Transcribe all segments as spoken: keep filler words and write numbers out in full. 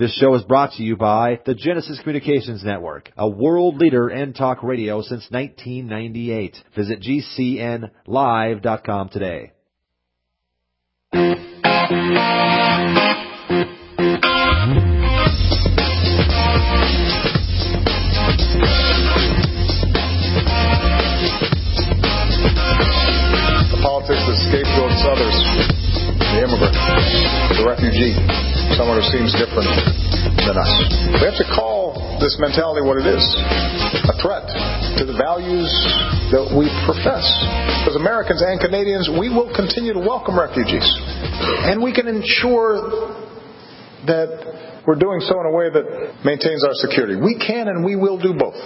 This show is brought to you by the Genesis Communications Network, a world leader in talk radio since nineteen ninety-eight. Visit G C N live dot com today. The politics that scapegoats others, the immigrant, the refugee, someone who seems different than us. We have to call this mentality what it is, a threat to the values that we profess. As Americans and Canadians, we will continue to welcome refugees. And we can ensure that we're doing so in a way that maintains our security. We can and we will do both.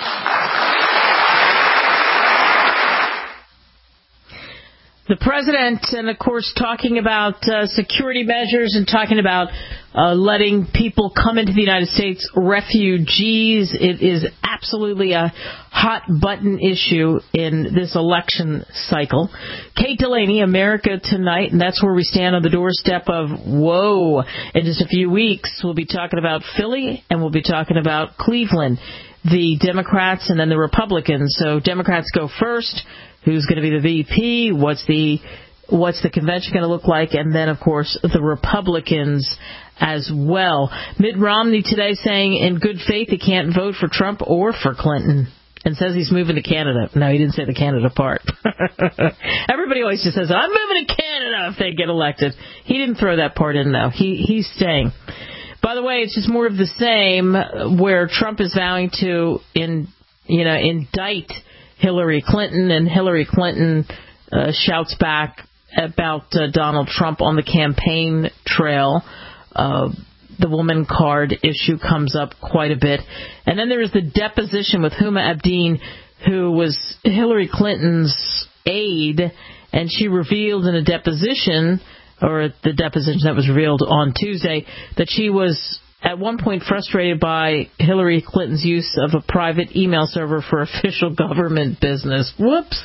The president, and of course, talking about uh, security measures and talking about uh, letting people come into the United States, refugees. It is absolutely a hot-button issue in this election cycle. Kate Delaney, America Tonight, and that's where we stand on the doorstep of, whoa, in just a few weeks, we'll be talking about Philly, and we'll be talking about Cleveland, the Democrats and then the Republicans. So Democrats go first. Who's going to be the V P? What's the what's the convention going to look like? And then, of course, the Republicans as well. Mitt Romney today saying in good faith he can't vote for Trump or for Clinton and says he's moving to Canada. No, he didn't say the Canada part. Everybody always just says, I'm moving to Canada if they get elected. He didn't throw that part in, though. He He's staying. By the way, it's just more of the same where Trump is vowing to in, you know, indict Hillary Clinton, and Hillary Clinton uh, shouts back about uh, Donald Trump on the campaign trail. Uh, the woman card issue comes up quite a bit. And then there is the deposition with Huma Abedin, who was Hillary Clinton's aide, and she revealed in a deposition, or the deposition that was revealed on Tuesday, that she was at one point frustrated by Hillary Clinton's use of a private email server for official government business. Whoops.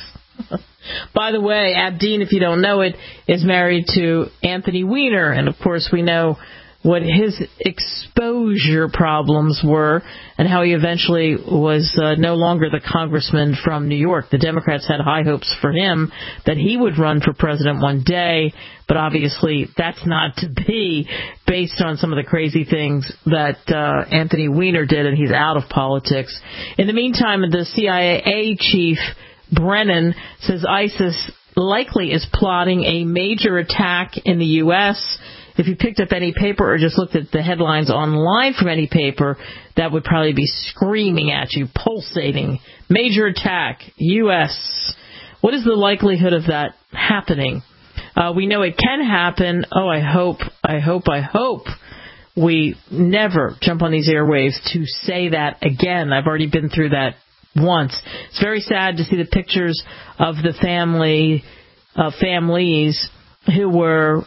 By the way, Abedin, if you don't know it, is married to Anthony Weiner, and of course we know what his exposure problems were and how he eventually was uh, no longer the congressman from New York. The Democrats had high hopes for him that he would run for president one day, but obviously that's not to be based on some of the crazy things that uh, Anthony Weiner did, and he's out of politics. In the meantime, the C I A chief, Brennan, says ISIS likely is plotting a major attack in the U S If you picked up any paper or just looked at the headlines online from any paper, that would probably be screaming at you, pulsating. Major attack, U S What is the likelihood of that happening? Uh, we know it can happen. Oh, I hope, I hope, I hope we never jump on these airwaves to say that again. I've already been through that once. It's very sad to see the pictures of the family, uh, families who were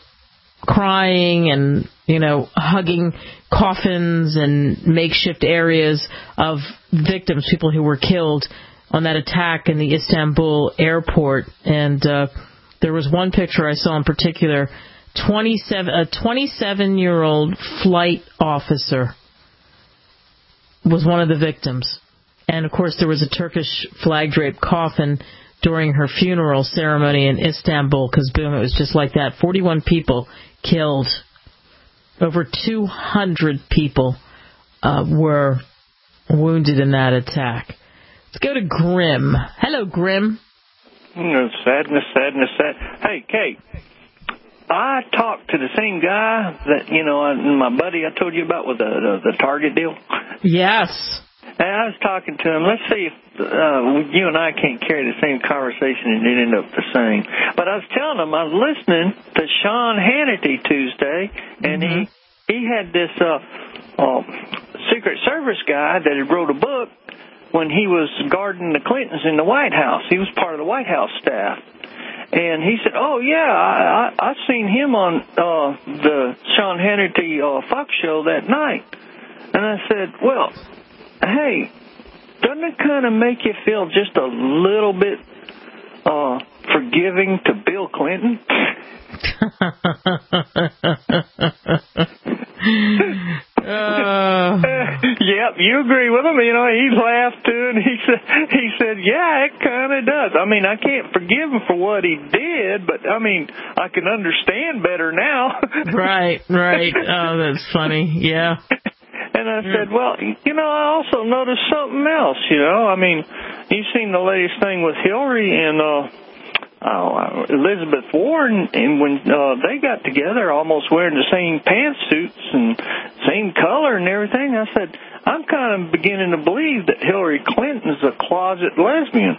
crying and, you know, hugging coffins and makeshift areas of victims, people who were killed on that attack in the Istanbul airport. And uh, there was one picture I saw in particular, twenty-seven, a twenty-seven-year-old flight officer was one of the victims. And, of course, there was a Turkish flag-draped coffin during her funeral ceremony in Istanbul, because, boom, it was just like that. forty-one people killed. Over two hundred people uh, were wounded in that attack. Let's go to Grim. Hello, Grim. No, sadness, sadness, sad. Hey, Kate, I talked to the same guy that, you know, my buddy I told you about with the, the, the Target deal. Yes. And I was talking to him. Let's see if uh, you and I can't carry the same conversation and it end up the same. But I was telling him I was listening to Sean Hannity Tuesday, and mm-hmm. he he had this uh, uh, Secret Service guy that had wrote a book when he was guarding the Clintons in the White House. He was part of the White House staff. And he said, oh, yeah, I, I, I seen him on uh, the Sean Hannity uh, Fox show that night. And I said, well, hey, doesn't it kind of make you feel just a little bit uh, forgiving to Bill Clinton? Uh. Yep, you agree with him. You know, he laughed too, and he said, he said, yeah, it kind of does. I mean, I can't forgive him for what he did, but I mean, I can understand better now. Right, right. Oh, that's funny. Yeah. And I said, well, you know, I also noticed something else. You know, I mean, you've seen the latest thing with Hillary and uh, oh, Elizabeth Warren, and when uh, they got together, almost wearing the same pantsuits and same color and everything. I said, I'm kind of beginning to believe that Hillary Clinton's a closet lesbian.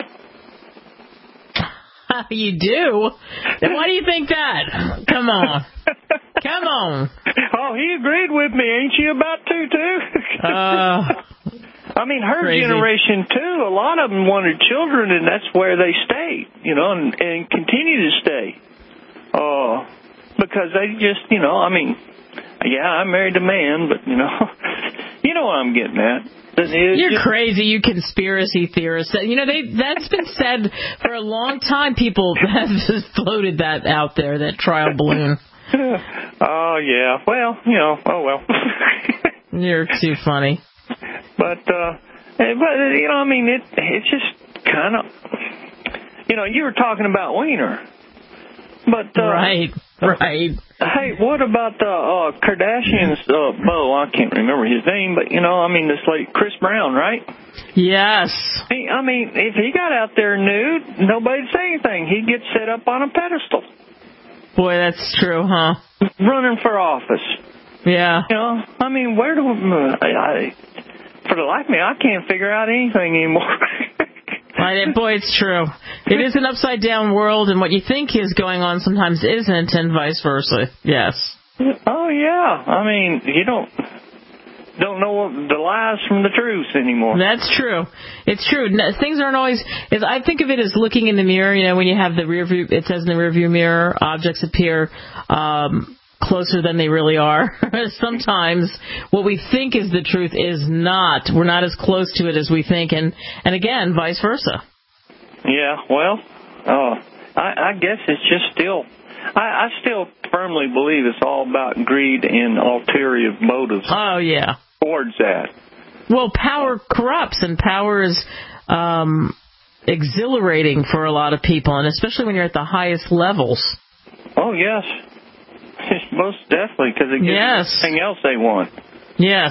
You do? Then why do you think that? Come on. Come on. Oh, he agreed with me. Ain't you about to, too? uh, I mean, her crazy. generation, too, a lot of them wanted children, and that's where they stayed, you know, and, and continue to stay. Uh, because they just, you know, I mean, yeah, I married a man, but, you know, you know what I'm getting at. You're just crazy, you conspiracy theorists. You know, they that's been said for a long time. People have just floated that out there, that trial balloon. Oh, yeah. Well, you know, oh, well. You're too funny. But, uh, but you know, I mean, it it's just kind of, you know, you were talking about Wiener. But, uh, right, right. Hey, what about the uh, Kardashians' uh, beau? I can't remember his name, but, you know, I mean, this lady, Chris Brown, right? Yes. He, I mean, if he got out there nude, nobody'd say anything. He'd get set up on a pedestal. Boy, that's true, huh? Running for office. Yeah. You know, I mean, where do I, I for the life of me, I can't figure out anything anymore. Boy, it's true. It is an upside-down world, and what you think is going on sometimes isn't, and vice versa. Yes. Oh, yeah. I mean, you don't don't know what the lies from the truth anymore. That's true. It's true. No, things aren't always... Is I think of it as looking in the mirror. You know, when you have the rear view, it says in the rear view mirror, objects appear um, closer than they really are. Sometimes what we think is the truth is not. We're not as close to it as we think, and, and again, vice versa. Yeah, well, uh, I, I guess it's just still, I, I still firmly believe it's all about greed and ulterior motives. Oh, yeah. Towards that. Well, power corrupts, and power is um, exhilarating for a lot of people, and especially when you're at the highest levels. Oh, yes. Most definitely, because it gives yes. everything else they want. Yes.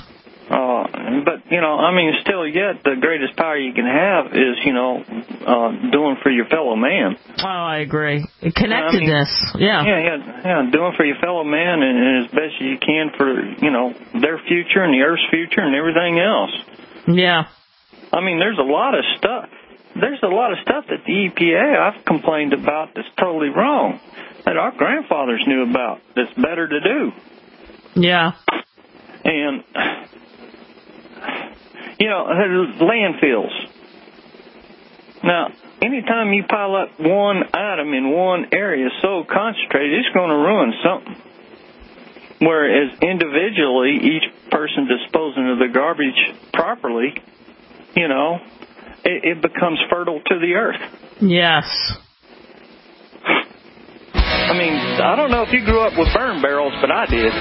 Uh, but, you know, I mean, still yet, the greatest power you can have is, you know, uh, doing for your fellow man. Oh, I agree. Connectedness, I mean, yeah. Yeah, yeah, yeah, doing for your fellow man and, and as best as you can for, you know, their future and the Earth's future and everything else. Yeah. I mean, there's a lot of stuff. There's a lot of stuff that the E P A I've complained about that's totally wrong, that our grandfathers knew about, that's better to do. Yeah. And, you know, landfills. Now, anytime you pile up one item in one area so concentrated, it's going to ruin something. Whereas individually, each person disposing of the garbage properly, you know, it, it becomes fertile to the earth. Yes. I mean, I don't know if you grew up with burn barrels, but I did.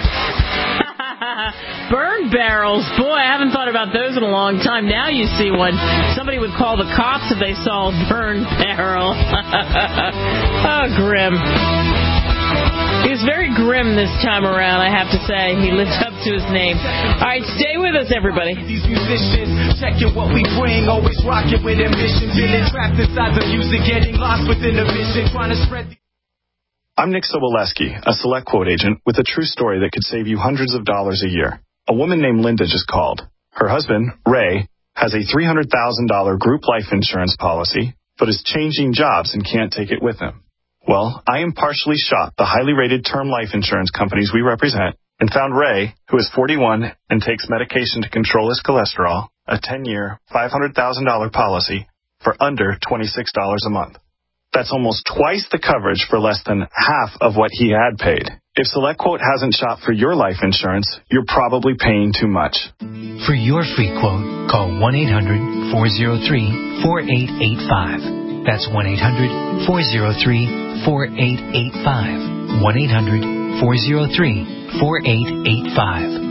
Burn barrels? Boy, I haven't thought about those in a long time. Now you see one. Somebody would call the cops if they saw a burn barrel. Oh, grim. He was very grim this time around, I have to say. He lived up to his name. All right, stay with us, everybody. These musicians, checking what we bring, always rocking with ambition, feeling trapped inside the music, getting lost within the vision, trying to spread the... I'm Nick Soboleski, a Select Quote agent with a true story that could save you hundreds of dollars a year. A woman named Linda just called. Her husband, Ray, has a three hundred thousand dollars group life insurance policy, but is changing jobs and can't take it with him. Well, I impartially shopped the highly rated term life insurance companies we represent and found Ray, who is forty-one and takes medication to control his cholesterol, a ten-year, five hundred thousand dollars policy for under twenty-six dollars a month. That's almost twice the coverage for less than half of what he had paid. If SelectQuote hasn't shopped for your life insurance, you're probably paying too much. For your free quote, call one eight hundred, four oh three, four eight eight five. That's one eight hundred, four oh three, four eight eight five. one eight hundred, four oh three, four eight eight five.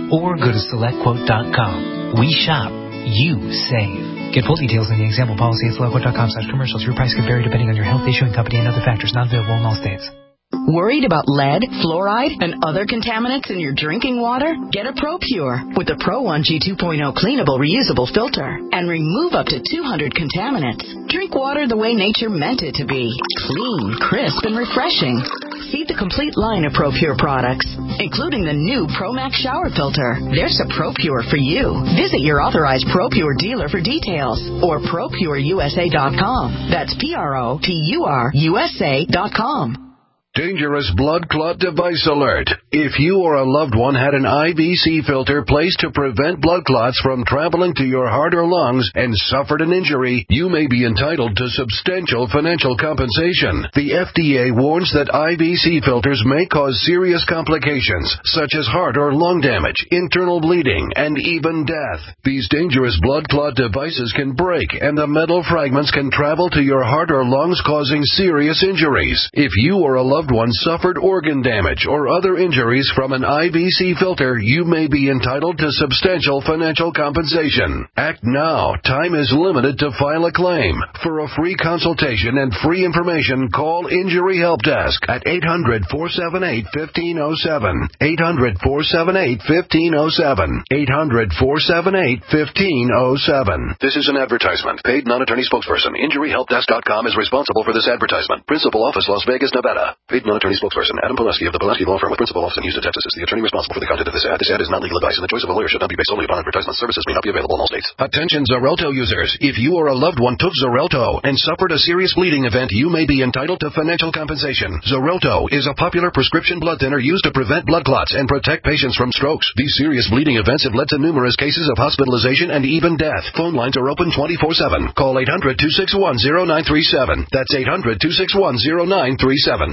or go to select quote dot com. We shop, you save. Get full details in the example policy at select quote dot com slash commercials. Your price could vary depending on your health, issuing company, and other factors. Not available in all states. Worried about lead, fluoride, and other contaminants in your drinking water? Get a ProPure with the Pro one G two point oh cleanable reusable filter and remove up to two hundred contaminants. Drink water the way nature meant it to be. Clean, crisp, and refreshing. See the complete line of ProPure products, including the new ProMax shower filter. There's a ProPure for you. Visit your authorized ProPure dealer for details or Pro Pure U S A dot com. That's P R O P U R U S A dot com. Dangerous blood clot device alert. If you or a loved one had an I V C filter placed to prevent blood clots from traveling to your heart or lungs and suffered an injury, you may be entitled to substantial financial compensation. The F D A warns that I V C filters may cause serious complications, such as heart or lung damage, internal bleeding, and even death. These dangerous blood clot devices can break, and the metal fragments can travel to your heart or lungs, causing serious injuries. If you or a loved one suffered organ damage or other injuries from an I V C filter, you may be entitled to substantial financial compensation. Act now. Time is limited to file a claim. For a free consultation and free information, call Injury Help Desk at eight hundred, four seven eight, one five zero seven. eight hundred, four seven eight, one five zero seven. eight hundred, four seven eight, one five zero seven. This is an advertisement. Paid non-attorney spokesperson. Injury Help Desk dot com is responsible for this advertisement. Principal office, Las Vegas, Nevada. Paid non-attorney spokesperson Adam Pulaski of the Pulaski Law Firm with principal office in Houston, Texas is the attorney responsible for the content of this ad. This ad is not legal advice, and the choice of a lawyer should not be based solely upon advertisement. Services may not be available in all states. Attention Xarelto users. If you or a loved one took Xarelto and suffered a serious bleeding event, you may be entitled to financial compensation. Xarelto is a popular prescription blood thinner used to prevent blood clots and protect patients from strokes. These serious bleeding events have led to numerous cases of hospitalization and even death. Phone lines are open twenty-four seven. Call eight hundred, two six one, zero nine three seven. That's eight hundred, two six one, zero nine three seven.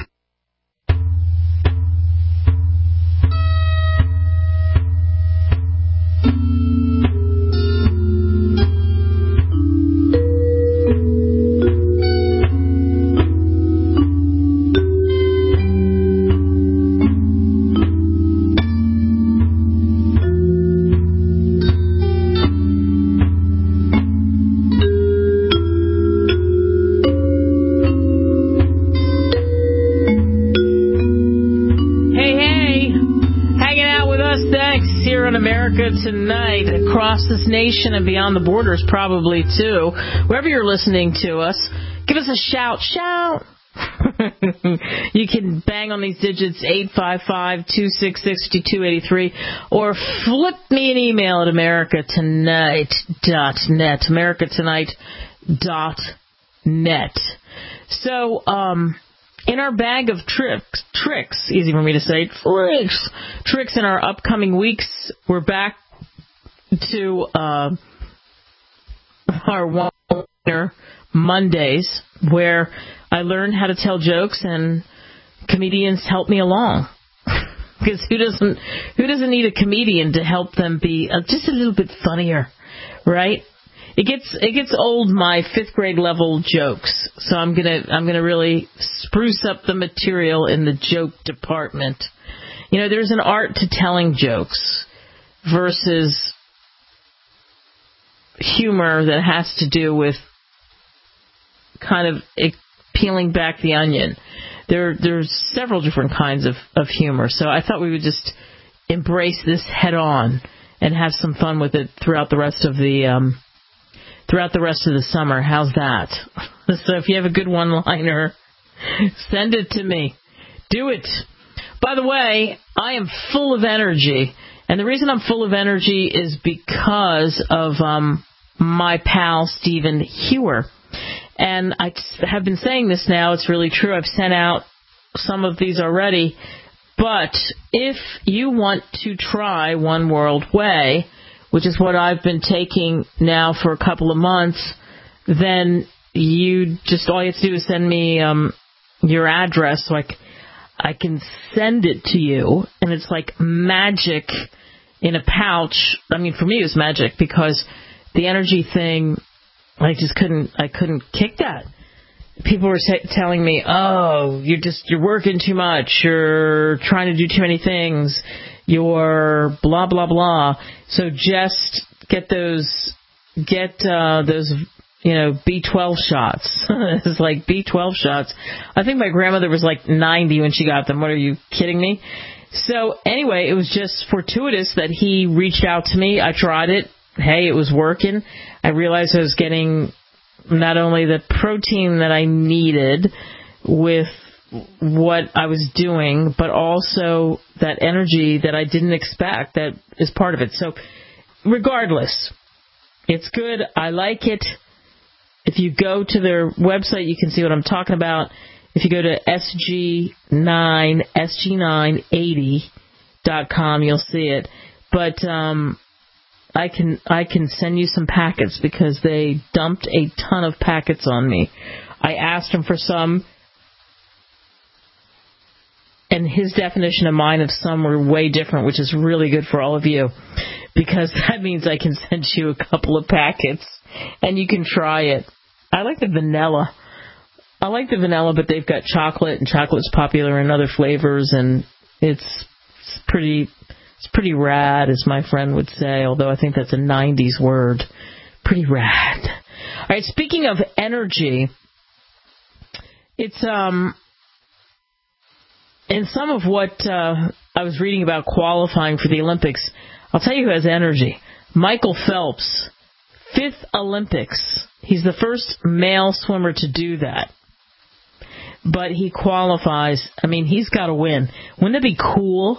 Tonight, across this nation and beyond the borders, probably too. Wherever you're listening to us, give us a shout. Shout! You can bang on these digits, eight five five, two six six, two eight three, or flip me an email at america tonight dot net. america tonight dot net. So, um... in our bag of tricks, tricks, easy for me to say, tricks, tricks in our upcoming weeks, we're back to uh, our one-liner Mondays, where I learn how to tell jokes and comedians help me along. Because who doesn't who doesn't need a comedian to help them be uh, just a little bit funnier, right? It gets it gets old, my fifth grade level jokes. So I'm gonna I'm gonna really spruce up the material in the joke department. You know, there's an art to telling jokes versus humor that has to do with kind of peeling back the onion. There there's several different kinds of, of humor. So I thought we would just embrace this head on and have some fun with it throughout the rest of the um throughout the rest of the summer. How's that? So if you have a good one-liner, send it to me. Do it. By the way, I am full of energy. And the reason I'm full of energy is because of um, my pal, Stephen Hewer. And I have been saying this now. It's really true. I've sent out some of these already. But if you want to try One World Way, which is what I've been taking now for a couple of months, then you just, all you have to do is send me um, your address so I, c- I can send it to you. And it's like magic in a pouch. I mean, for me, it was magic because the energy thing, I just couldn't, I couldn't kick that. People were t- telling me, oh, you're just, you're working too much. You're trying to do too many things. your blah, blah, blah. So just get those, get uh, those, you know, B twelve shots. It's like B twelve shots. I think my grandmother was like ninety when she got them. What, are you kidding me? So anyway, it was just fortuitous that he reached out to me. I tried it. Hey, it was working. I realized I was getting not only the protein that I needed with what I was doing, but also that energy that I didn't expect that is part of it. So regardless, it's good. I like it. If you go to their website, you can see what I'm talking about. If you go to S G nine, S G nine eighty dot com, you'll see it. But um, I can I can send you some packets because they dumped a ton of packets on me. I asked him for some, and his definition and mine of some were way different, which is really good for all of you, because that means I can send you a couple of packets, and you can try it. I like the vanilla. I like the vanilla, but they've got chocolate, and chocolate's popular in other flavors, and it's, it's pretty it's pretty rad, as my friend would say, although I think that's a nineties word. Pretty rad. All right, speaking of energy, it's um in some of what uh, I was reading about qualifying for the Olympics, I'll tell you who has energy. Michael Phelps, fifth Olympics. He's the first male swimmer to do that. But he qualifies. I mean, he's got to win. Wouldn't it be cool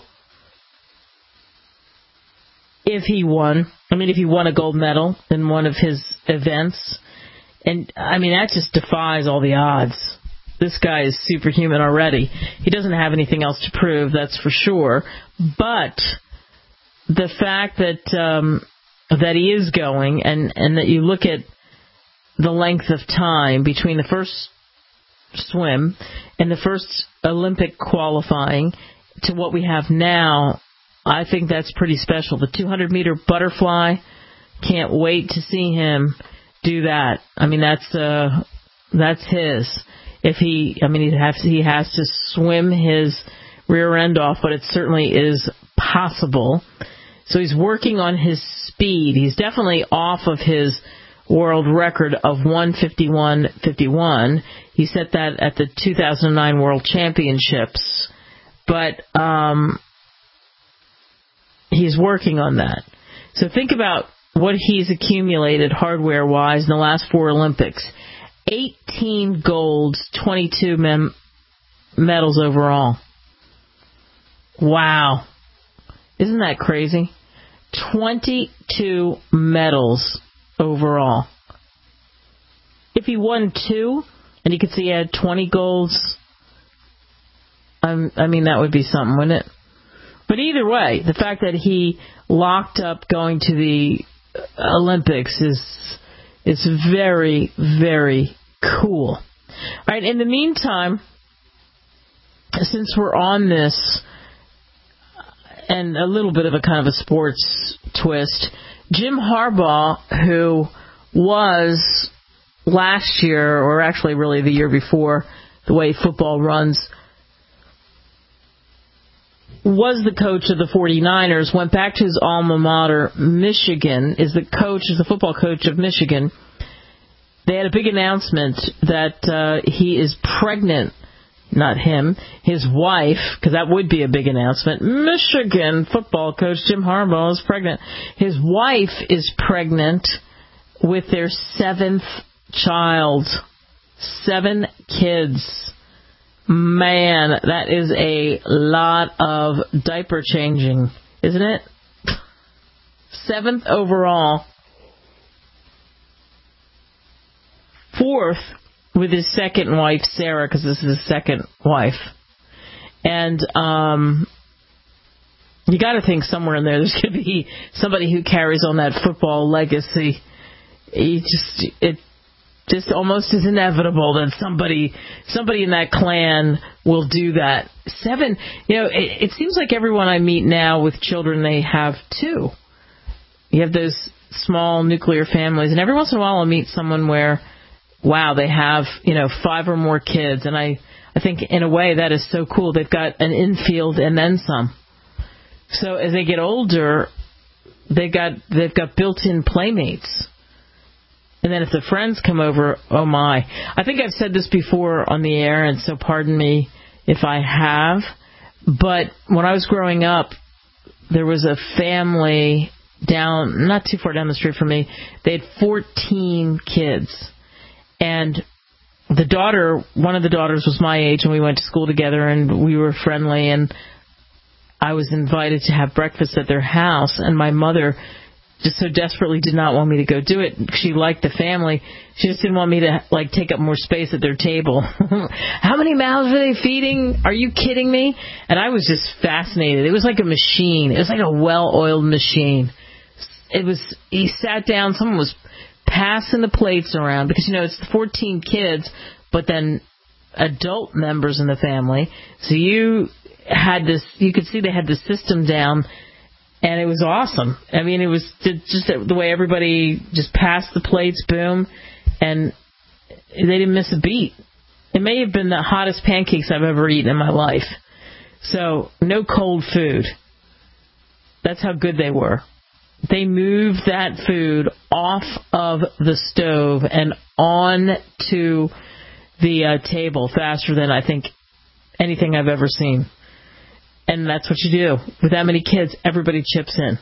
if he won? I mean, if he won a gold medal in one of his events. And, I mean, that just defies all the odds. This guy is superhuman already. He doesn't have anything else to prove, that's for sure. But the fact that um, that he is going, and, and that you look at the length of time between the first swim and the first Olympic qualifying to what we have now, I think that's pretty special. The two hundred meter butterfly, can't wait to see him do that. I mean, that's uh, that's his. If he, I mean, he has he has to swim his rear end off, but it certainly is possible. So he's working on his speed. He's definitely off of his world record of one fifty-one fifty-one. He set that at the two thousand nine World Championships. But um, he's working on that. So think about what he's accumulated hardware-wise in the last four Olympics. eighteen golds, twenty-two mem- medals overall. Wow. Isn't that crazy? twenty-two medals overall. If he won two, and you could see he had twenty golds, I'm, I mean, that would be something, wouldn't it? But either way, the fact that he locked up going to the Olympics is is very, very cool. All right, in the meantime, since we're on this, and a little bit of a kind of a sports twist, Jim Harbaugh, who was last year, or actually really the year before, the way football runs, was the coach of the forty-niners, went back to his alma mater, Michigan, is the coach, is the football coach of Michigan. They had a big announcement that uh, he is pregnant. Not him, his wife, because that would be a big announcement. Michigan football coach Jim Harbaugh is pregnant. His wife is pregnant with their seventh child. Seven kids. Man, that is a lot of diaper changing, isn't it? Seventh overall. Fourth with his second wife, Sarah, because this is his second wife. And um, you got to think somewhere in there there's going to be somebody who carries on that football legacy. You just it just almost is inevitable that somebody somebody in that clan will do that. Seven, you know, it, it seems like everyone I meet now with children, they have two. You have those small nuclear families, and every once in a while I'll meet someone where, wow, they have, you know, five or more kids. And I, I think in a way that is so cool. They've got an infield and then some. So as they get older, they got they've got built-in playmates. And then if the friends come over, oh my. I think I've said this before on the air, and so pardon me if I have. But when I was growing up, there was a family down, not too far down the street from me. They had fourteen kids. And the daughter, one of the daughters was my age, and we went to school together, and we were friendly. And I was invited to have breakfast at their house, and my mother just so desperately did not want me to go do it. She liked the family. She just didn't want me to, like, take up more space at their table. How many mouths were they feeding? Are you kidding me? And I was just fascinated. It was like a machine. It was like a well-oiled machine. It was, he sat down, someone was passing the plates around, because, you know, it's fourteen kids, but then adult members in the family. So you had this, you could see they had the system down. And it was awesome. I mean, it was just the way everybody just passed the plates, boom, and they didn't miss a beat. It may have been the hottest pancakes I've ever eaten in my life. So, no cold food. That's how good they were. They moved that food off of the stove and on to the uh, table faster than I think anything I've ever seen. And that's what you do. With that many kids, everybody chips in.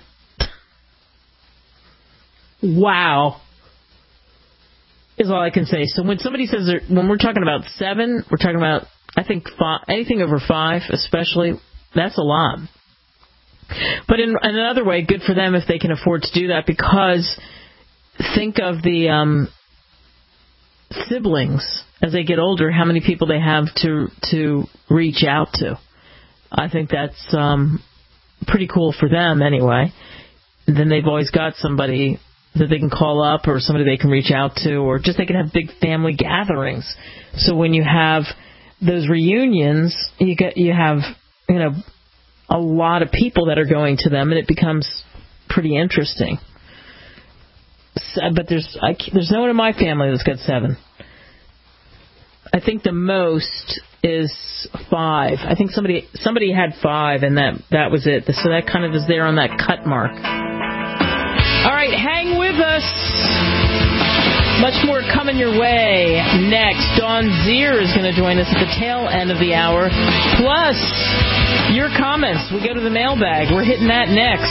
Wow. Is all I can say. So when somebody says, when we're talking about seven, we're talking about, I think, five, anything over five, especially, that's a lot. But in, in another way, good for them if they can afford to do that, because think of the um, siblings as they get older, how many people they have to to reach out to. I think that's um, pretty cool for them anyway. Then they've always got somebody that they can call up, or somebody they can reach out to, or just they can have big family gatherings. So when you have those reunions, you get you have you know a lot of people that are going to them, and it becomes pretty interesting. So, but there's I, there's no one in my family that's got seven. I think the most is five. I think somebody somebody had five, and that that was it. So that kind of is there on that cut mark. All right, hang with us. Much more coming your way next. Dawn Zier is going to join us at the tail end of the hour. Plus, your comments. We go to the mailbag. We're hitting that next.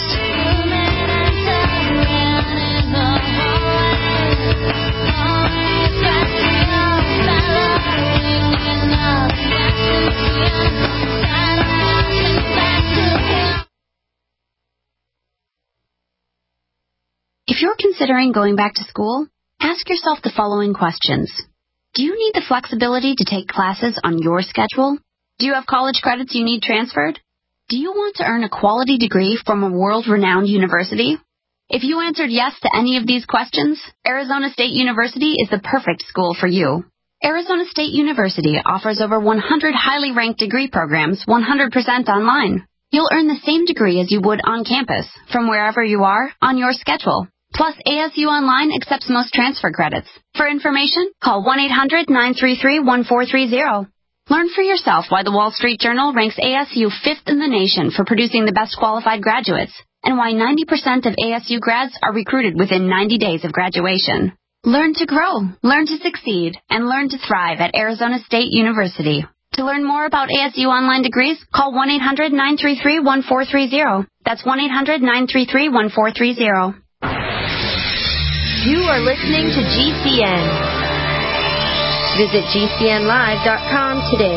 If you're considering going back to school, ask yourself the following questions. Do you need the flexibility to take classes on your schedule? Do you have college credits you need transferred? Do you want to earn a quality degree from a world-renowned university? If you answered yes to any of these questions, Arizona State University is the perfect school for you. Arizona State University offers over one hundred highly ranked degree programs one hundred percent online. You'll earn the same degree as you would on campus, from wherever you are, on your schedule. Plus, A S U Online accepts most transfer credits. For information, call one eight hundred nine three three one four three zero. Learn for yourself why the Wall Street Journal ranks A S U fifth in the nation for producing the best qualified graduates, and why ninety percent of A S U grads are recruited within ninety days of graduation. Learn to grow, learn to succeed, and learn to thrive at Arizona State University. To learn more about A S U Online degrees, call one eight hundred nine three three one four three zero. That's one eight hundred nine three three one four three zero. You are listening to G C N. Visit G C N live dot com today.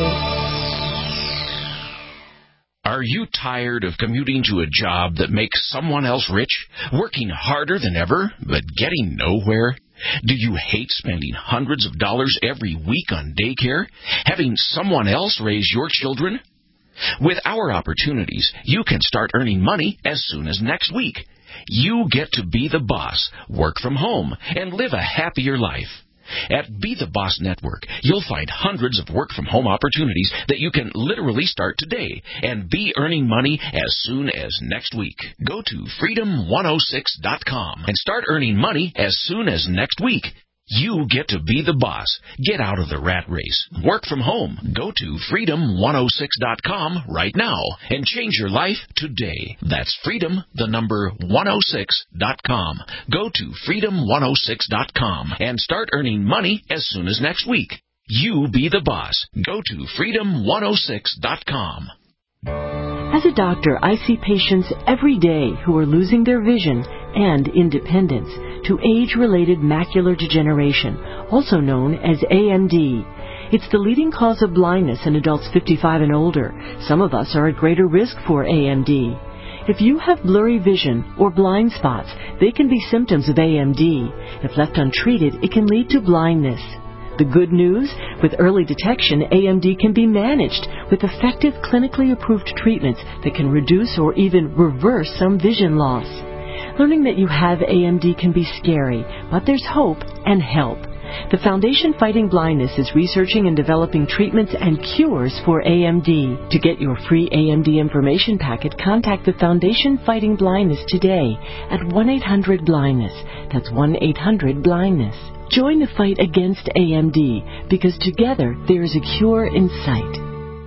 Are you tired of commuting to a job that makes someone else rich, working harder than ever, but getting nowhere? Do you hate spending hundreds of dollars every week on daycare, having someone else raise your children? With our opportunities, you can start earning money as soon as next week. You get to be the boss, work from home, and live a happier life. At Be the Boss Network, you'll find hundreds of work-from-home opportunities that you can literally start today and be earning money as soon as next week. Go to freedom one oh six dot com and start earning money as soon as next week. You get to be the boss. Get out of the rat race. Work from home. Go to freedom one oh six dot com right now and change your life today. That's freedom, the number one oh six dot com. Go to freedom one oh six dot com and start earning money as soon as next week. You be the boss. Go to freedom one oh six dot com. As a doctor, I see patients every day who are losing their vision and independence to age-related macular degeneration, also known as A M D. It's the leading cause of blindness in adults fifty-five and older. Some of us are at greater risk for A M D. If you have blurry vision or blind spots, they can be symptoms of A M D. If left untreated, it can lead to blindness. The good news, with early detection, A M D can be managed with effective clinically approved treatments that can reduce or even reverse some vision loss. Learning that you have A M D can be scary, but there's hope and help. The Foundation Fighting Blindness is researching and developing treatments and cures for A M D. To get your free A M D information packet, contact the Foundation Fighting Blindness today at one eight hundred blindness. That's one eight hundred blindness. Join the fight against A M D, because together there is a cure in sight.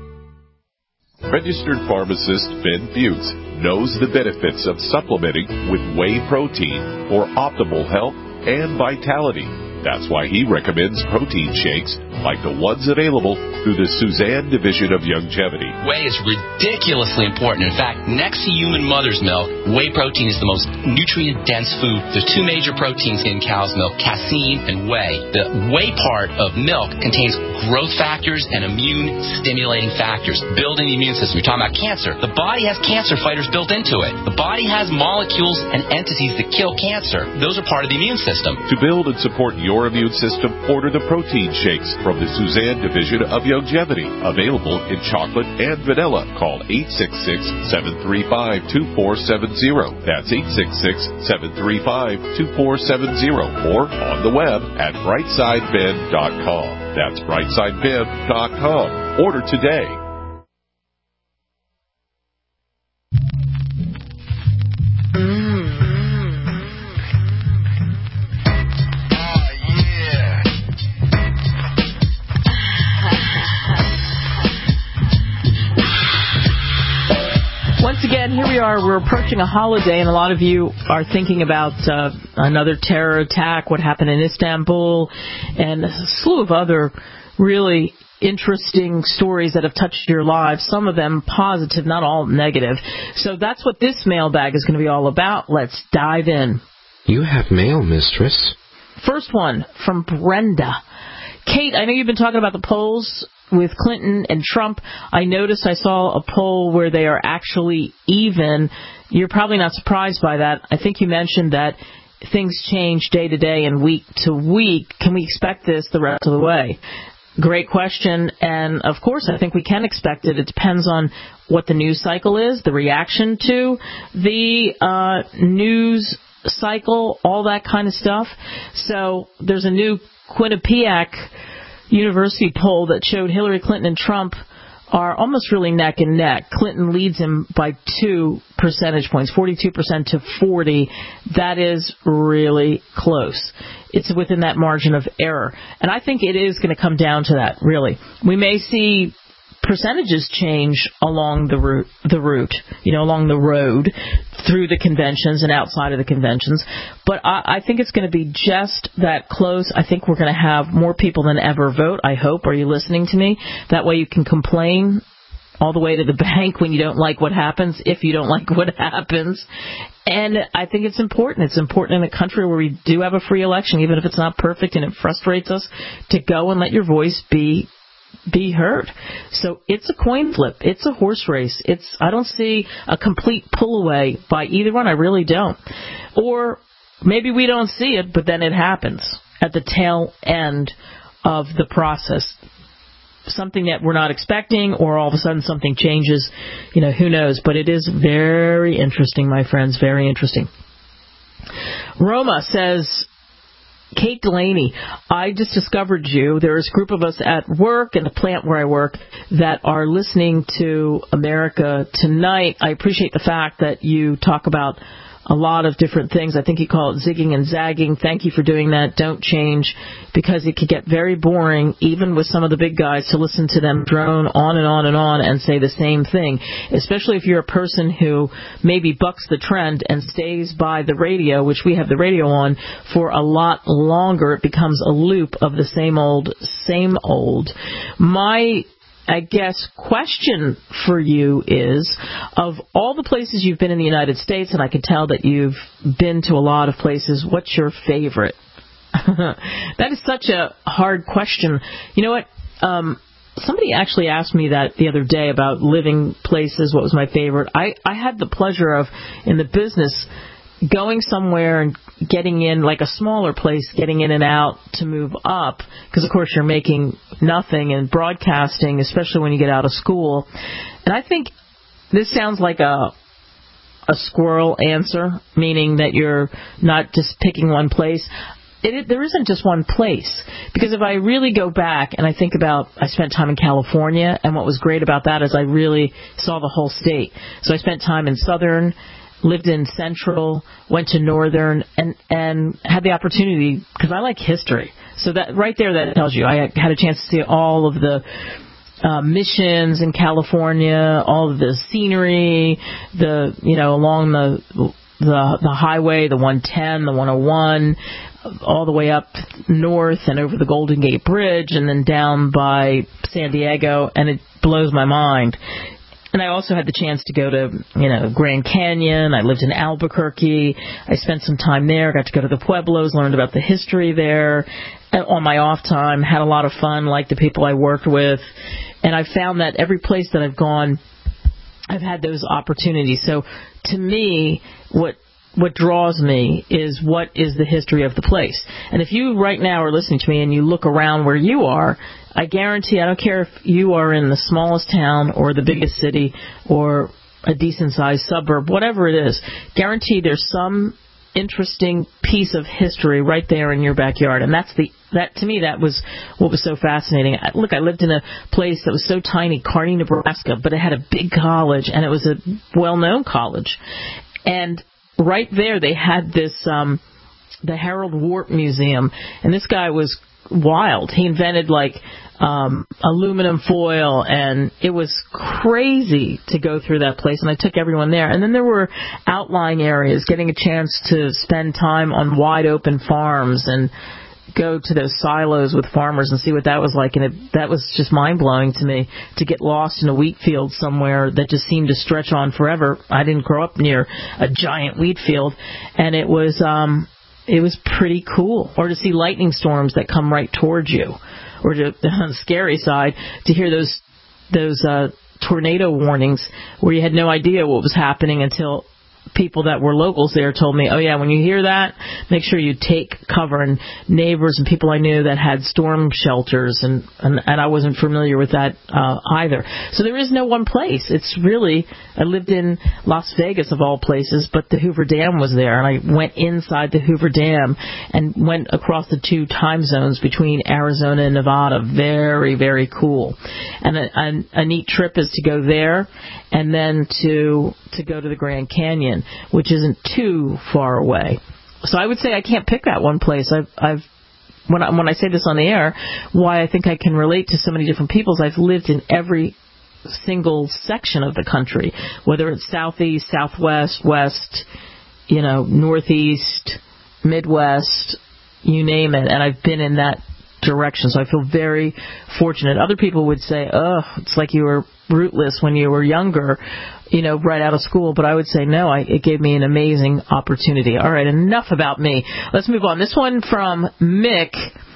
Registered pharmacist Ben Fuchs knows the benefits of supplementing with whey protein for optimal health and vitality. That's why he recommends protein shakes like the ones available through the Suzanne Division of Youngevity. Whey is ridiculously important. In fact, next to human mother's milk, whey protein is the most nutrient-dense food. There's two major proteins in cow's milk, casein and whey. The whey part of milk contains growth factors and immune-stimulating factors, building the immune system. You're talking about cancer. The body has cancer fighters built into it. The body has molecules and entities that kill cancer. Those are part of the immune system. To build and support your immune system, order the protein shakes from the Suzanne Division of Youngevity. Available in chocolate and vanilla. Call eight six six, seven three five, two four seven zero. That's eight six six, seven three five, two four seven zero. Or on the web at brightside ben dot com. That's brightside ben dot com. Order today. Once again, here we are. We're approaching a holiday, and a lot of you are thinking about uh, another terror attack, what happened in Istanbul, and a slew of other really interesting stories that have touched your lives, some of them positive, not all negative. So that's what this mailbag is going to be all about. Let's dive in. You have mail, mistress. First one from Brenda. Kate, I know you've been talking about the polls with Clinton and Trump. I noticed I saw a poll where they are actually even. You're probably not surprised by that. I think you mentioned that things change day to day and week to week. Can we expect this the rest of the way? Great question. And, of course, I think we can expect it. It depends on what the news cycle is, the reaction to the uh, news cycle, all that kind of stuff. So there's a new Quinnipiac University poll that showed Hillary Clinton and Trump are almost really neck and neck. Clinton leads him by two percentage points, forty-two percent to forty. That is really close. It's within that margin of error. And I think it is going to come down to that, really. We may see percentages change along the route, the route, you know, along the road, through the conventions and outside of the conventions. But I, I think it's going to be just that close. I think we're going to have more people than ever vote, I hope. Are you listening to me? That way you can complain all the way to the bank when you don't like what happens, if you don't like what happens. And I think it's important. It's important in a country where we do have a free election, even if it's not perfect and it frustrates us, to go and let your voice be be heard. So it's a coin flip. It's a horse race. It's I don't see a complete pull away by either one. I really don't. Or maybe we don't see it, but then it happens at the tail end of the process. Something that we're not expecting, or all of a sudden something changes. You know, who knows? But it is very interesting, my friends, very interesting. Roma says, Kate Delaney, I just discovered you. There is a group of us at work, in the plant where I work, that are listening to America Tonight. I appreciate the fact that you talk about a lot of different things. I think you call it zigging and zagging. Thank you for doing that. Don't change, because it could get very boring, even with some of the big guys, to listen to them drone on and on and on and say the same thing, especially if you're a person who maybe bucks the trend and stays by the radio, which we have the radio on, for a lot longer. It becomes a loop of the same old, same old. My I guess, question for you is, of all the places you've been in the United States, and I can tell that you've been to a lot of places, what's your favorite? That is such a hard question. You know what? Um, somebody actually asked me that the other day about living places, what was my favorite. I, I had the pleasure of, in the business, going somewhere and getting in, like a smaller place, getting in and out to move up, because of course you're making nothing in broadcasting, especially when you get out of school. And I think this sounds like a a squirrel answer, meaning that you're not just picking one place. It, it, there isn't just one place, because if I really go back and I think about, I spent time in California, and what was great about that is I really saw the whole state. So I spent time in Southern, lived in Central, went to Northern, and, and had the opportunity, because I like history. So that right there, that tells you. I had a chance to see all of the uh, missions in California, all of the scenery, the, you know, along the, the, the highway, the one ten, the one oh one, all the way up north and over the Golden Gate Bridge, and then down by San Diego, and it blows my mind. And I also had the chance to go to, you know, Grand Canyon. I lived in Albuquerque. I spent some time there. Got to go to the Pueblos, learned about the history there. And on my off time, had a lot of fun, liked the people I worked with. And I found that every place that I've gone, I've had those opportunities. So to me, what what draws me is what is the history of the place. And if you right now are listening to me and you look around where you are, I guarantee, I don't care if you are in the smallest town or the biggest city or a decent-sized suburb, whatever it is, guarantee there's some interesting piece of history right there in your backyard. And that's the that to me, that was what was so fascinating. Look, I lived in a place that was so tiny, Kearney, Nebraska, but it had a big college, and it was a well-known college. And right there, they had this, um, the Harold Warp Museum, and this guy was wild. He invented, like, um, aluminum foil, and it was crazy to go through that place, and I took everyone there. And then there were outlying areas, getting a chance to spend time on wide-open farms and go to those silos with farmers and see what that was like. And it, that was just mind-blowing to me, to get lost in a wheat field somewhere that just seemed to stretch on forever. I didn't grow up near a giant wheat field, and it was um, it was pretty cool. Or to see lightning storms that come right towards you, or to, on the scary side, to hear those those uh, tornado warnings where you had no idea what was happening until people that were locals there told me, oh yeah, when you hear that, make sure you take cover. And neighbors and people I knew that had storm shelters, and, and, and I wasn't familiar with that uh, either. So there is no one place. It's really, I lived in Las Vegas of all places, but the Hoover Dam was there, and I went inside the Hoover Dam and went across the two time zones between Arizona and Nevada. Very, very cool. And a, a, a neat trip is to go there and then to to go to the Grand Canyon, which isn't too far away. So I would say I can't pick that one place. I've, I've when I, when I say this on the air, why I think I can relate to so many different peoples. I've lived in every single section of the country, whether it's southeast, southwest, west, you know, northeast, midwest, you name it, and I've been in that direction. So I feel very fortunate. Other people would say, oh, it's like you were rootless when you were younger, you know, right out of school. But I would say, no, I, it gave me an amazing opportunity. All right, enough about me. Let's move on. This one from Mick.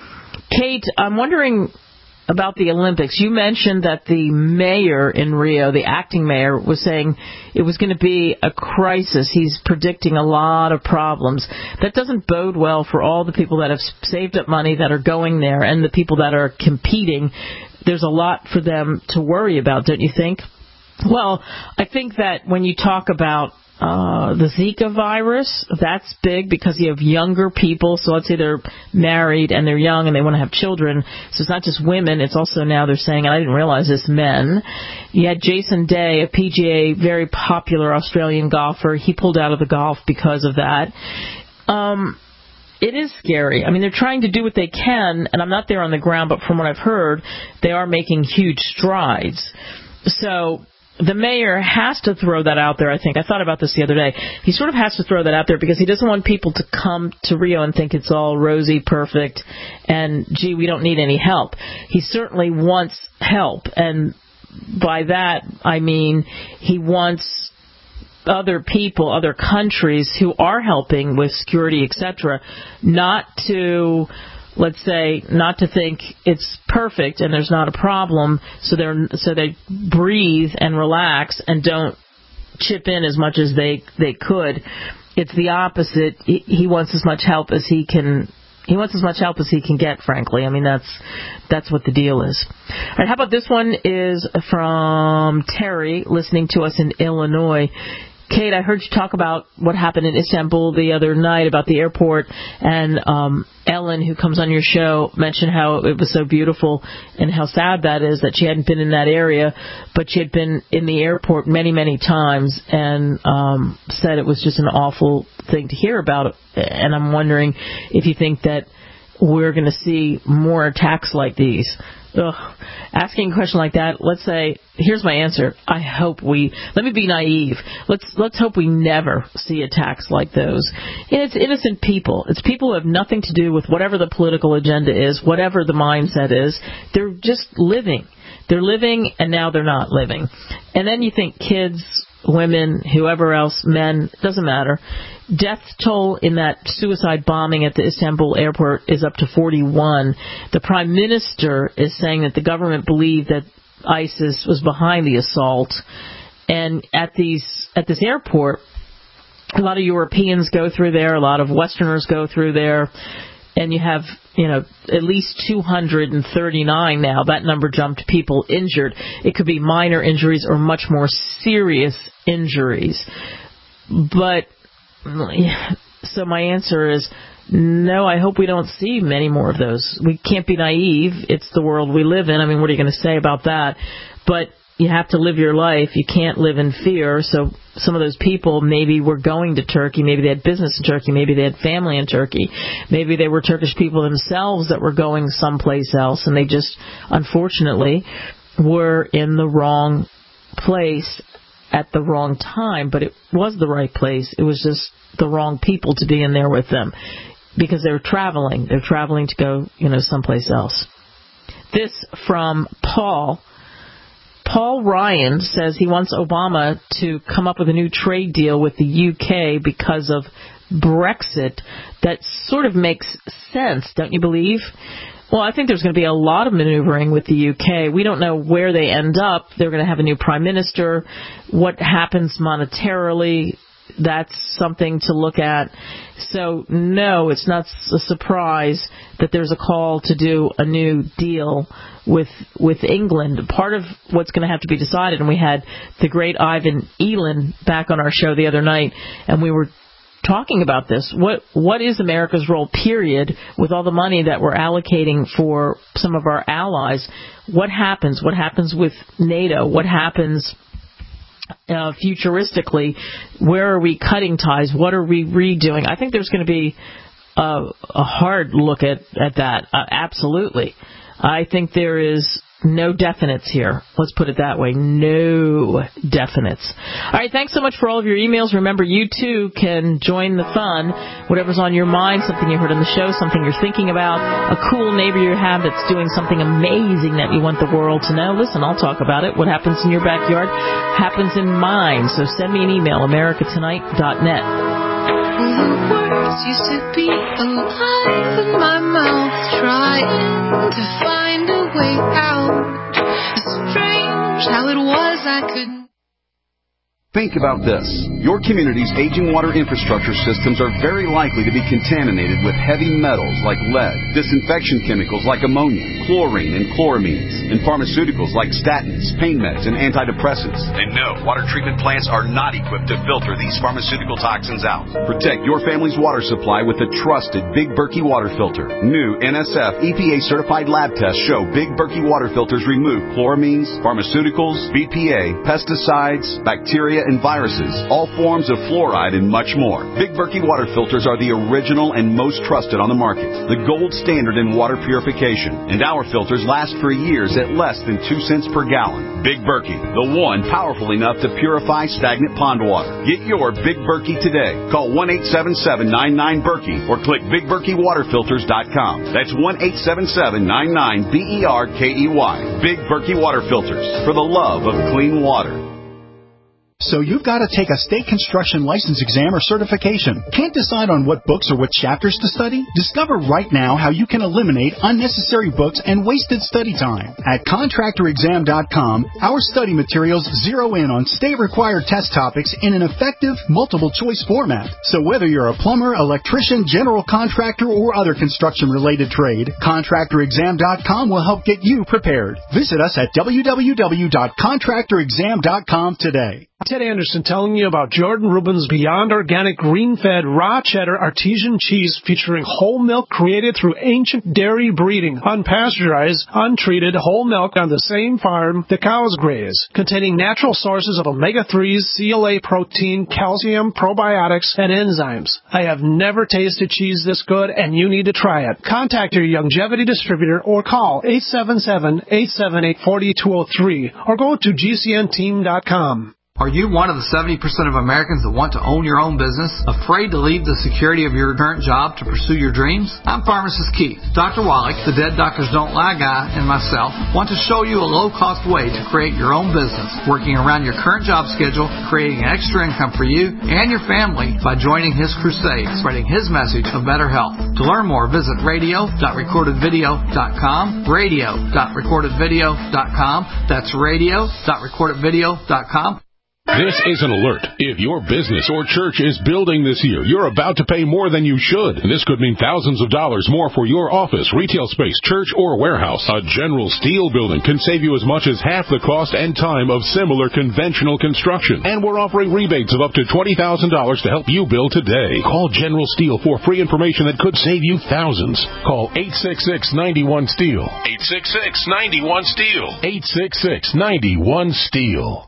Kate, I'm wondering about the Olympics. You mentioned that the mayor in Rio, the acting mayor, was saying it was going to be a crisis. He's predicting a lot of problems. That doesn't bode well for all the people that have saved up money that are going there, and the people that are competing. There's a lot for them to worry about, don't you think? Well, I think that when you talk about Uh, the Zika virus, that's big because you have younger people. So let's say they're married and they're young and they want to have children. So it's not just women. It's also now they're saying, and I didn't realize this, men. You had Jason Day, a P G A, very popular Australian golfer. He pulled out of the golf because of that. Um, it is scary. I mean, they're trying to do what they can, and I'm not there on the ground, but from what I've heard, they are making huge strides. So the mayor has to throw that out there, I think. I thought about this the other day. He sort of has to throw that out there because he doesn't want people to come to Rio and think it's all rosy, perfect, and, gee, we don't need any help. He certainly wants help, and by that I mean he wants other people, other countries who are helping with security, et cetera, not to... let's say, not to think it's perfect and there's not a problem, so they're so they breathe and relax and don't chip in as much as they they could. It's the opposite. He, he wants as much help as he can. He wants as much help as he can get. Frankly, I mean that's that's what the deal is. All right, how about this one? Is from Terry, listening to us in Illinois. Kate, I heard you talk about what happened in Istanbul the other night about the airport, and um, Ellen, who comes on your show, mentioned how it was so beautiful and how sad that is that she hadn't been in that area, but she had been in the airport many, many times, and um, said it was just an awful thing to hear about. And I'm wondering if you think that we're going to see more attacks like these. Ugh. Asking a question like that, let's say, here's my answer. I hope we, let me be naive. Let's let's hope we never see attacks like those. And it's innocent people. It's people who have nothing to do with whatever the political agenda is, whatever the mindset is. They're just living. They're living, and now they're not living. And then you think kids, women, whoever else, men, doesn't matter. Death toll in that suicide bombing at the Istanbul airport is up to forty-one. The Prime Minister is saying that the government believed that ISIS was behind the assault. And at these at this airport, a lot of Europeans go through there, a lot of Westerners go through there, and you have, you know, at least two hundred thirty-nine now. That number jumped, people injured. It could be minor injuries or much more serious injuries. But so my answer is no, I hope we don't see many more of those. We can't be naive. It's the world we live in. I mean, what are you going to say about that? But you have to live your life. You can't live in fear. So some of those people maybe were going to Turkey. Maybe they had business in Turkey. Maybe they had family in Turkey. Maybe they were Turkish people themselves that were going someplace else, and they just, unfortunately, were in the wrong place at the wrong time. But it was the right place. It was just the wrong people to be in there with them because they were traveling. They're traveling to go, you know, someplace else. This from Paul. Paul Ryan says he wants Obama to come up with a new trade deal with the U K because of Brexit. That sort of makes sense, don't you believe? Well, I think there's going to be a lot of maneuvering with the U K. We don't know where they end up. They're going to have a new prime minister. What happens monetarily, that's something to look at. So, no, it's not a surprise that there's a call to do a new deal with with England. Part of what's going to have to be decided, and we had the great Ivan Eland back on our show the other night, and we were talking about this. What what is America's role, period, with all the money that we're allocating for some of our allies? What happens? What happens with NATO? What happens uh, futuristically? Where are we cutting ties? What are we redoing? I think there's going to be a, a hard look at, at that. Uh, absolutely. I think there is no definites here. Let's put it that way. No definites. All right, thanks so much for all of your emails. Remember, you too can join the fun. Whatever's on your mind, something you heard on the show, something you're thinking about, a cool neighbor you have that's doing something amazing that you want the world to know. Listen, I'll talk about it. What happens in your backyard happens in mine. So send me an email, america tonight dot net. The words used to be alive in my mouth, trying to find a way out. Strange how it was I couldn't. Think about this. Your community's aging water infrastructure systems are very likely to be contaminated with heavy metals like lead, disinfection chemicals like ammonia, chlorine and chloramines, and pharmaceuticals like statins, pain meds, and antidepressants. And no, water treatment plants are not equipped to filter these pharmaceutical toxins out. Protect your family's water supply with the trusted Big Berkey water filter. New N S F E P A-certified lab tests show Big Berkey water filters remove chloramines, pharmaceuticals, B P A, pesticides, bacteria, and viruses, all forms of fluoride, and much more. Big Berkey water filters are the original and most trusted on the market, the gold standard in water purification, and our filters last for years at less than two cents per gallon. Big Berkey, the one powerful enough to purify stagnant pond water. Get your Big Berkey today. Call one eight seven seven, nine nine, Berkey or click big berkey water filters dot com. That's one eight seven seven, nine nine, B E R K E Y. Big Berkey water filters, for the love of clean water. So you've got to take a state construction license exam or certification. Can't decide on what books or what chapters to study? Discover right now how you can eliminate unnecessary books and wasted study time. At contractor exam dot com, our study materials zero in on state-required test topics in an effective, multiple-choice format. So whether you're a plumber, electrician, general contractor, or other construction-related trade, contractor exam dot com will help get you prepared. Visit us at w w w dot contractor exam dot com today. Ted Anderson telling you about Jordan Rubin's Beyond Organic Green-Fed Raw Cheddar Artesian Cheese featuring whole milk created through ancient dairy breeding, unpasteurized, untreated whole milk on the same farm the cows graze, containing natural sources of omega threes, C L A protein, calcium, probiotics, and enzymes. I have never tasted cheese this good, and you need to try it. Contact your Youngevity distributor or call eight seven seven, eight seven eight, four two zero three or go to G C N team dot com. Are you one of the seventy percent of Americans that want to own your own business, afraid to leave the security of your current job to pursue your dreams? I'm Pharmacist Keith. Doctor Wallach, the Dead Doctors Don't Lie guy, and myself want to show you a low-cost way to create your own business, working around your current job schedule, creating extra income for you and your family by joining his crusade, spreading his message of better health. To learn more, visit radio dot recorded video dot com, radio dot recorded video dot com. That's radio dot recorded video dot com. This is an alert. If your business or church is building this year, you're about to pay more than you should. This could mean thousands of dollars more for your office, retail space, church, or warehouse. A General Steel building can save you as much as half the cost and time of similar conventional construction. And we're offering rebates of up to twenty thousand dollars to help you build today. Call General Steel for free information that could save you thousands. Call eight six six, nine one, STEEL. eight six six, nine one, STEEL. eight six six, nine one, STEEL.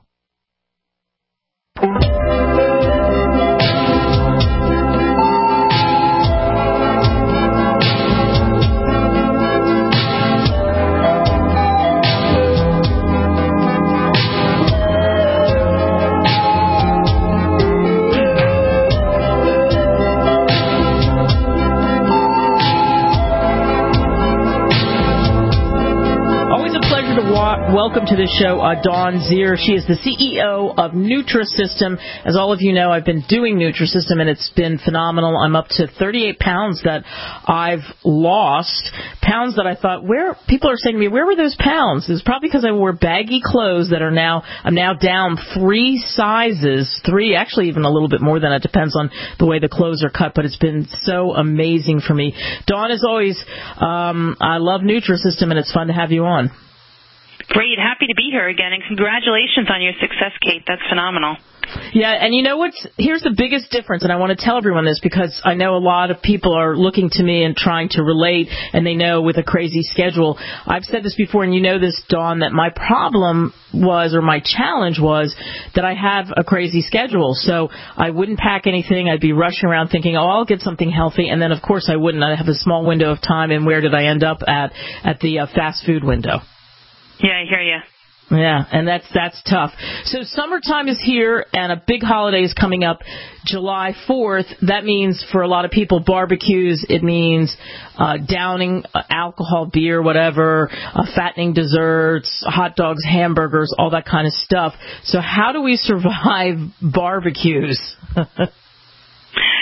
Welcome to the show, uh, Dawn Zier. She is the C E O of Nutrisystem. As all of you know, I've been doing Nutrisystem, and it's been phenomenal. I'm up to thirty-eight pounds that I've lost. Pounds that I thought, where people are saying to me, where were those pounds? It's probably because I wore baggy clothes that are now, I'm now down three sizes, three, actually even a little bit more than that. It depends on the way the clothes are cut, but it's been so amazing for me. Dawn, as always, um, I love Nutrisystem, and it's fun to have you on. Great. Happy to be here again, and congratulations on your success, Kate. That's phenomenal. Yeah, and you know what's, here's the biggest difference, and I want to tell everyone this because I know a lot of people are looking to me and trying to relate, and they know with a crazy schedule. I've said this before, and you know this, Dawn, that my problem was, or my challenge was, that I have a crazy schedule. So I wouldn't pack anything. I'd be rushing around thinking, oh, I'll get something healthy, and then, of course, I wouldn't. I'd have a small window of time, and where did I end up at? At the uh, fast food window. Yeah, I hear you. Yeah, and that's that's tough. So summertime is here, and a big holiday is coming up, July fourth. That means for a lot of people barbecues. It means uh, downing uh, alcohol, beer, whatever, uh, fattening desserts, hot dogs, hamburgers, all that kind of stuff. So how do we survive barbecues?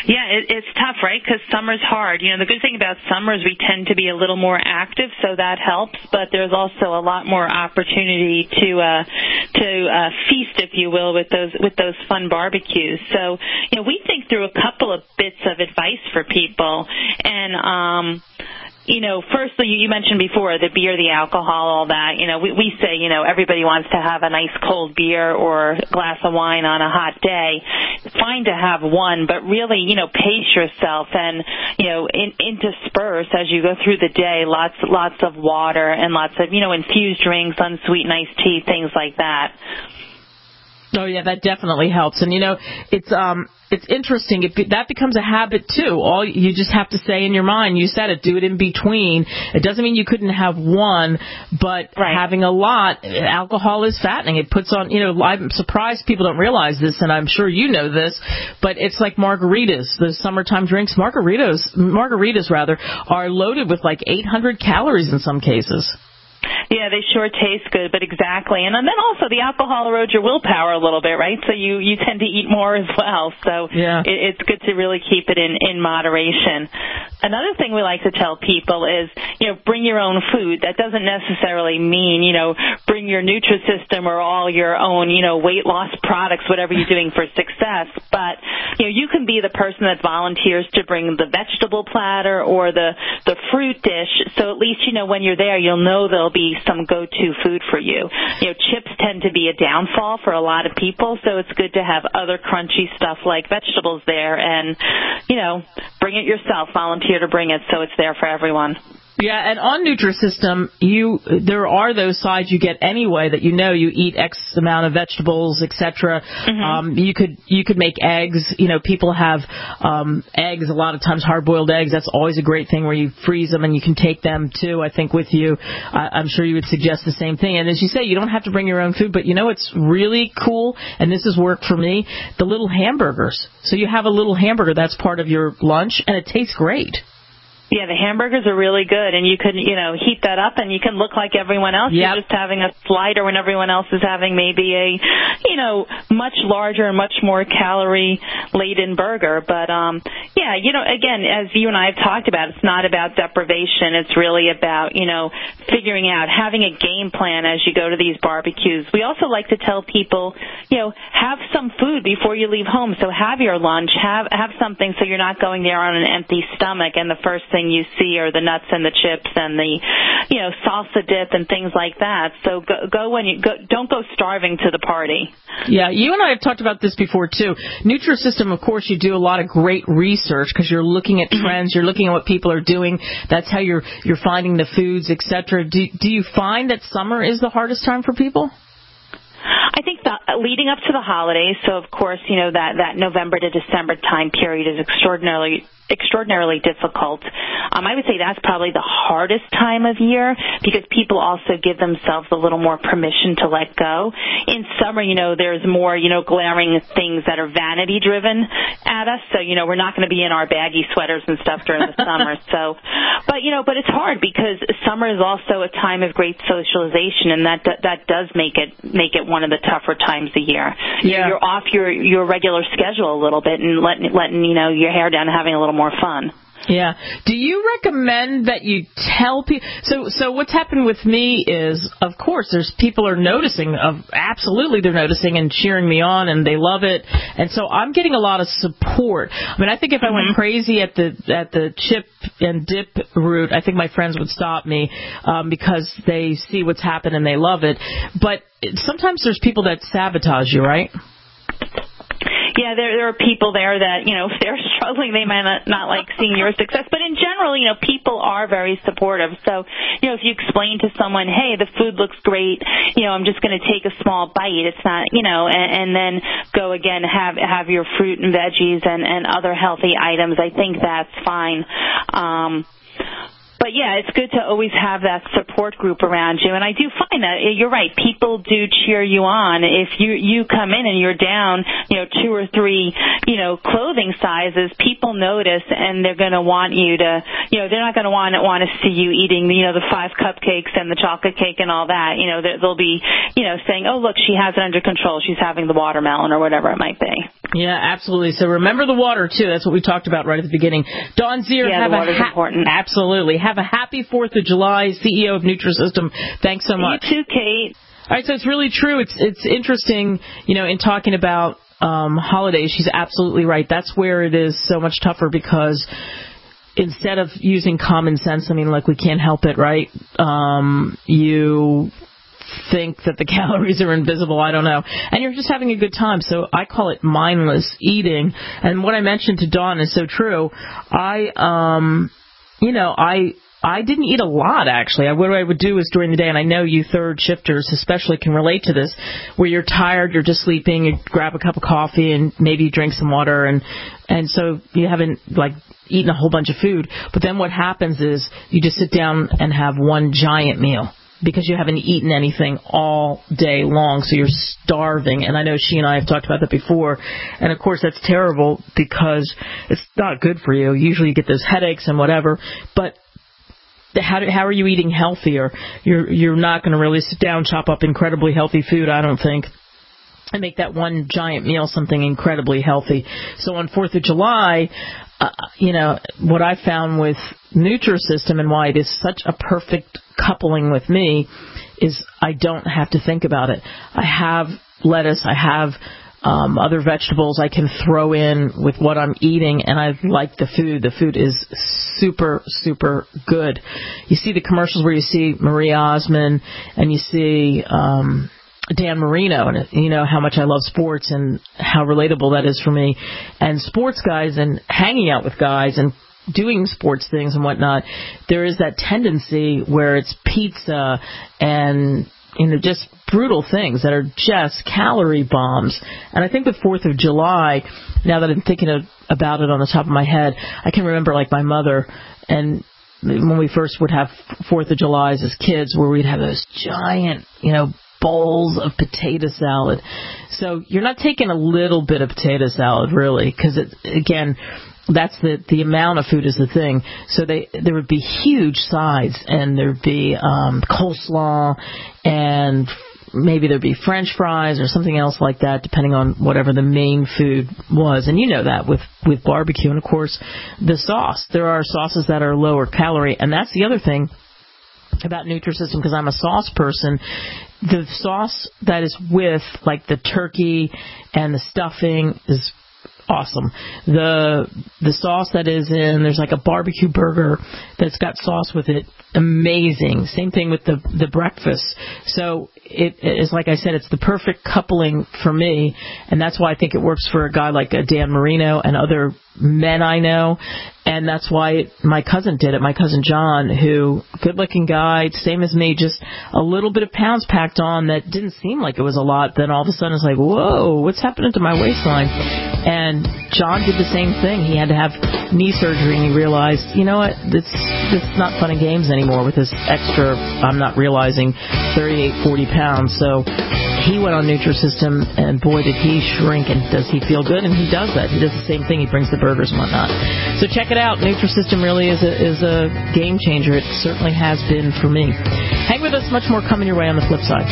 Yeah, it, it's tough, right? Because summer's hard. You know, the good thing about summer is we tend to be a little more active, so that helps. But there's also a lot more opportunity to uh, to uh, feast, if you will, with those with those fun barbecues. So, you know, we think through a couple of bits of advice for people, and um, you know, firstly, you mentioned before the beer, the alcohol, all that. You know, we, we say, you know, everybody wants to have a nice cold beer or a glass of wine on a hot day. Fine to have one, but really, you know, pace yourself and, you know, in, intersperse as you go through the day. Lots, lots of water and lots of, you know, infused drinks, unsweetened iced tea, things like that. Oh yeah, that definitely helps. And you know, it's um, it's interesting. It, that becomes a habit too. All you just have to say in your mind, you said it, do it in between. It doesn't mean you couldn't have one, but right. having a lot, alcohol is fattening. It puts on, you know, I'm surprised people don't realize this, and I'm sure you know this, but it's like margaritas, the summertime drinks. Margaritas, margaritas rather, are loaded with like eight hundred calories in some cases. Yeah, they sure taste good, but exactly. And then also the alcohol erodes your willpower a little bit, right? So you, you tend to eat more as well. So yeah. it, it's good to really keep it in, in moderation. Another thing we like to tell people is, you know, bring your own food. That doesn't necessarily mean, you know, bring your Nutrisystem or all your own, you know, weight loss products, whatever you're doing for success. But, you know, you can be the person that volunteers to bring the vegetable platter or the, the fruit dish. So at least, you know, when you're there, you'll know there'll be some go-to food for you. You know, chips tend to be a downfall for a lot of people, so it's good to have other crunchy stuff like vegetables there and, you know, bring it yourself, volunteer to bring it so it's there for everyone. Yeah, and on Nutrisystem, you there are those sides you get anyway that you know you eat X amount of vegetables, et cetera. Mm-hmm. Um, you could you could make eggs. You know, people have um, eggs a lot of times, hard-boiled eggs. That's always a great thing where you freeze them and you can take them too. I think with you, uh, I'm sure you would suggest the same thing. And as you say, you don't have to bring your own food, but you know it's really cool, and this has worked for me. The little hamburgers. So you have a little hamburger that's part of your lunch, and it tastes great. Yeah, the hamburgers are really good, and you can, you know, heat that up, and you can look like everyone else. Yep. You're just having a slider when everyone else is having maybe a, you know, much larger and much more calorie-laden burger. But, um, yeah, you know, again, as you and I have talked about, it's not about deprivation. It's really about, you know, figuring out, having a game plan as you go to these barbecues. We also like to tell people, you know, have some food before you leave home. So have your lunch, have have something so you're not going there on an empty stomach, and the first thing you see are the nuts and the chips and the, you know, salsa dip and things like that. So go, go when you go, don't go starving to the party. Yeah, you and I have talked about this before too. Nutrisystem, of course, you do a lot of great research because you're looking at trends, you're looking at what people are doing. That's how you're you're finding the foods, et cetera. Do do you find that summer is the hardest time for people? I think the, leading up to the holidays, so of course, you know, that, that November to December time period is extraordinarily extraordinarily difficult. Um, I would say that's probably the hardest time of year because people also give themselves a little more permission to let go. In summer, you know, there's more, you know, glaring things that are vanity driven at us. So, you know, we're not going to be in our baggy sweaters and stuff during the summer. So, but, you know, but it's hard because summer is also a time of great socialization, and that that does make it make it one of the tougher times of year. Yeah. You're off your your regular schedule a little bit and letting letting you know your hair down and having a little more fun. Yeah. Do you recommend that you tell people? So, so what's happened with me is, of course, there's people are noticing. Of absolutely, they're noticing and cheering me on, and they love it. And so I'm getting a lot of support. I mean, I think if mm-hmm. I went crazy at the at the chip and dip route, I think my friends would stop me um, because they see what's happened and they love it. But sometimes there's people that sabotage you, right? Yeah, there there are people there that, you know, if they're struggling, they might not, not like seeing your success. But in general, you know, people are very supportive. So, you know, if you explain to someone, hey, the food looks great, you know, I'm just going to take a small bite. It's not, you know, and, and then go again, have have your fruit and veggies and, and other healthy items. I think that's fine. Um But, yeah, it's good to always have that support group around you. And I do find that, you're right, people do cheer you on. If you you come in and you're down, you know, two or three, you know, clothing sizes, people notice, and they're going to want you to, you know, they're not going to want want to see you eating, you know, the five cupcakes and the chocolate cake and all that. You know, they'll be, you know, saying, oh, look, she has it under control. She's having the watermelon or whatever it might be. Yeah, absolutely. So remember the water, too. That's what we talked about right at the beginning. Dawn Zier, yeah, have the a water's ha- important. Absolutely. Have a happy fourth of July, C E O of Nutrisystem. Thanks so much. You too, Kate. All right, so it's really true. It's it's interesting, you know, in talking about um, holidays, she's absolutely right. That's where it is so much tougher because instead of using common sense, I mean, like we can't help it, right? Um, you think that the calories are invisible, I don't know. And you're just having a good time. So I call it mindless eating. And what I mentioned to Dawn is so true. I, um, you know, I... I didn't eat a lot, actually. What I would do is during the day, and I know you third shifters especially can relate to this, where you're tired, you're just sleeping, you grab a cup of coffee and maybe you drink some water, and and so you haven't, like, eaten a whole bunch of food. But then what happens is you just sit down and have one giant meal because you haven't eaten anything all day long, so you're starving. And I know she and I have talked about that before. And, of course, that's terrible because it's not good for you. Usually you get those headaches and whatever, but How, do, how are you eating healthier? You're you're not going to really sit down, chop up incredibly healthy food, I don't think, and make that one giant meal something incredibly healthy. So on fourth of July, uh, you know, what I found with Nutrisystem and why it is such a perfect coupling with me is I don't have to think about it. I have lettuce, I have Um, other vegetables I can throw in with what I'm eating, and I like the food. The food is super, super good. You see the commercials where you see Marie Osmond and you see um, Dan Marino, and you know how much I love sports and how relatable that is for me. And sports guys and hanging out with guys and doing sports things and whatnot, there is that tendency where it's pizza and you know, just brutal things that are just calorie bombs. And I think with fourth of July, now that I'm thinking of, about it on the top of my head, I can remember, like, my mother, and when we first would have fourth of Julys as kids, where we'd have those giant, you know, bowls of potato salad. So you're not taking a little bit of potato salad, really, because, it, again, that's the the amount of food is the thing. So they there would be huge sides, and there'd be um, coleslaw, and maybe there'd be French fries or something else like that, depending on whatever the main food was. And you know that with with barbecue, and of course the sauce. There are sauces that are lower calorie, and that's the other thing about Nutrisystem, because I'm a sauce person. The sauce that is with, like, the turkey and the stuffing is awesome. The the sauce that is in, there's like a barbecue burger that's got sauce with it. Amazing. Same thing with the the breakfast. So it is, like I said, it's the perfect coupling for me, and that's why I think it works for a guy like a Dan Marino and other men I know. And that's why it, my cousin did it, my cousin John, who, good-looking guy, same as me, just a little bit of pounds packed on that didn't seem like it was a lot. Then all of a sudden it's like, whoa, what's happening to my waistline? And John did the same thing. He had to have knee surgery, and he realized, you know what, this this is not fun and games anymore with this extra, I'm not realizing, thirty-eight, forty pounds. So he went on Nutrisystem, and boy, did he shrink, and does he feel good? And he does that. He does the same thing. He brings the burgers and whatnot. So check it out. Nutrisystem really is a, is a game changer. It certainly has been for me. Hang with us. Much more coming your way on the flip side.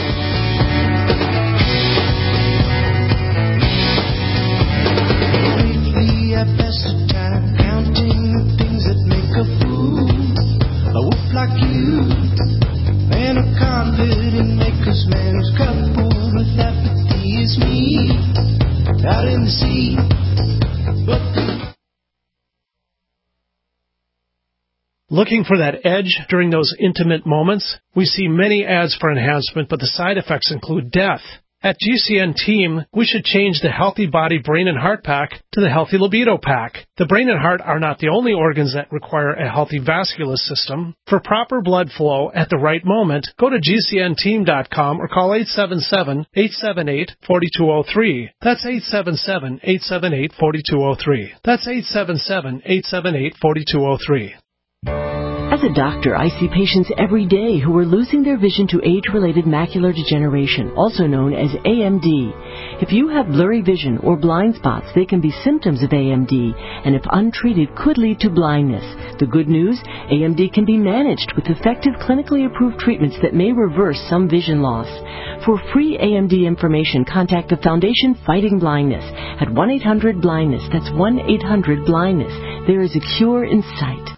Lately I've passed the time counting the things that make a fool. A wolf like you and a convict and maker's man who's coupled with apathy is me out in the sea. But the Looking for that edge during those intimate moments? We see many ads for enhancement, but the side effects include death. At G C N Team, we should change the Healthy Body Brain and Heart Pack to the Healthy Libido Pack. The brain and heart are not the only organs that require a healthy vascular system. For proper blood flow at the right moment, go to G C N team dot com or call eight seven seven, eight seven eight, four two zero three. That's eight seven seven, eight seven eight, four two zero three. That's eight seven seven, eight seven eight, four two zero three. As a doctor, I see patients every day who are losing their vision to age-related macular degeneration, also known as A M D. If you have blurry vision or blind spots, they can be symptoms of A M D, and if untreated, could lead to blindness. The good news, A M D can be managed with effective clinically approved treatments that may reverse some vision loss. For free A M D information, contact the Foundation Fighting Blindness at one eight hundred blindness. That's one eight hundred blindness. There is a cure in sight.